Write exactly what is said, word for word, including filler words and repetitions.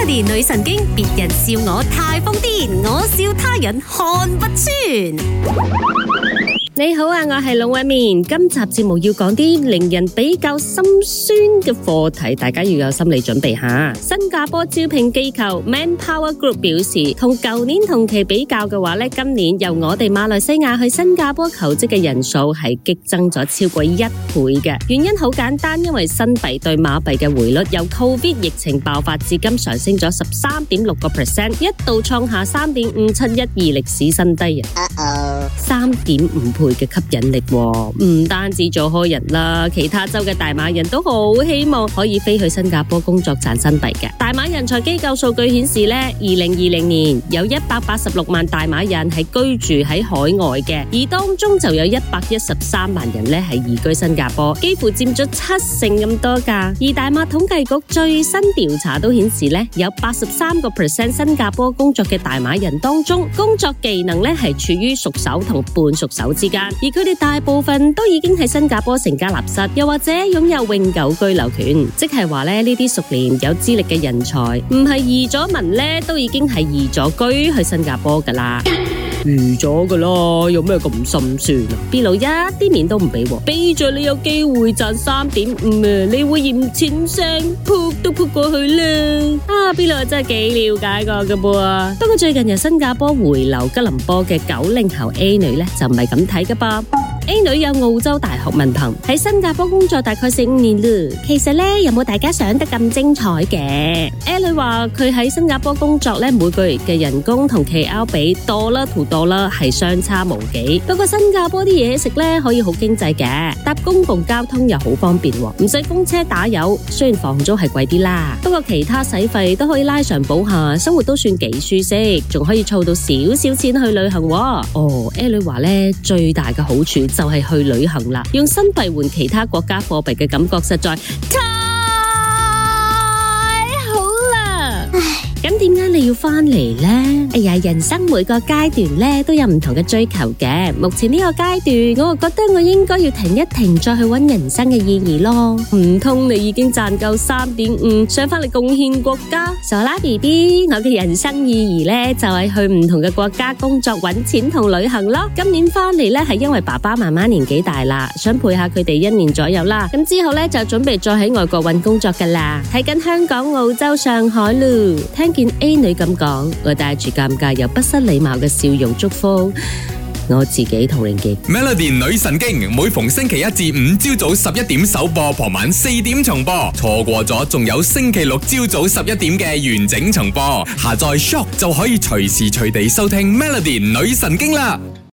Melody 女神經，別人笑我太瘋癲，我笑他人看不穿。你好啊，我係龍紋敏。今集節目要講啲令人比較心酸嘅課題，大家要有心理準備下。新加坡招聘機構 Manpower Group 表示，同舊年同期比較嘅話咧，今年由我哋馬來西亞去新加坡求職嘅人數係激增咗超過一倍嘅。原因好簡單，因為新幣對馬幣嘅匯率由 Covid 疫情爆發至今上升咗十三點六個 percent， 一度創下三點五七一二歷史新低啊！三點五倍嘅吸引力，唔單止做開人啦，其他州嘅大馬人都好希望可以飛去新加坡工作賺新幣嘅。大馬人才機構數據顯示咧，二零二零年有一百八十六萬大馬人係居住喺海外嘅，而當中就有一百一十三萬人咧係移居新加坡，幾乎佔咗七成咁多噶。而大馬統計局最新調查都顯示咧，有八十三個 percent 新加坡工作嘅大馬人當中，工作技能咧係處於熟手同半熟手之間。而佢哋大部分都已經喺新加坡成家立室，又或者擁有永久居留權，即係話咧呢啲熟練有資歷嘅人才，唔係移咗民咧，都已經係移咗居去新加坡噶啦。預咗噶啦，有咩咁心酸啊 ？B 佬一啲面都唔俾，俾咗你有機會賺三點五啊，你會嫌錢聲撲都撲過去啦。啊 ，B 佬真係幾了解我噶噃。不過最近由新加坡回流吉隆坡嘅九零後 A 女咧，就唔係咁睇噶噃。A 女有澳洲大學文憑，喺新加坡工作大概四五年啦。其實咧，有冇大家想得咁精彩嘅 ？A 女話佢喺新加坡工作咧，每個月嘅人工同 K L 比多啦，圖多啦，係相差無幾。不過新加坡啲嘢食咧可以好經濟嘅，搭公共交通又好方便，唔使供車打油。雖然房租係貴啲啦，不過其他使費都可以拉上補下，生活都算幾舒適，仲可以儲到少少錢去旅行。哦 ，A 女話咧最大嘅好處就係去旅行啦，用新幣換其他國家貨幣嘅感覺實在太好啦！咁點解你要返嚟呢？哎呀，人生每個階段咧都有唔同嘅追求嘅。目前呢個階段，我覺得我應該要停一停，再去揾人生嘅意義咯。唔通你已經賺夠三點五，想返嚟貢獻國家？傻啦 B B， 我嘅人生意義咧就係去唔同嘅國家工作揾錢同旅行咯。今年返嚟咧係因為爸爸媽媽年紀大啦，想陪下佢哋一年左右啦。咁之後咧就準備再喺外國揾工作噶啦，睇緊香港、澳洲、上海咯。聽見 A 女咁講，我帶住尷尬又不失禮貌嘅笑容祝福我自己同榮傑。 Melody 女神經每逢星期一至五朝早十一點首播，傍晚四點重播。錯過咗仲有星期六朝早十一點嘅完整重播。下載 Shock 就可以隨時隨地收聽 Melody 女神經啦。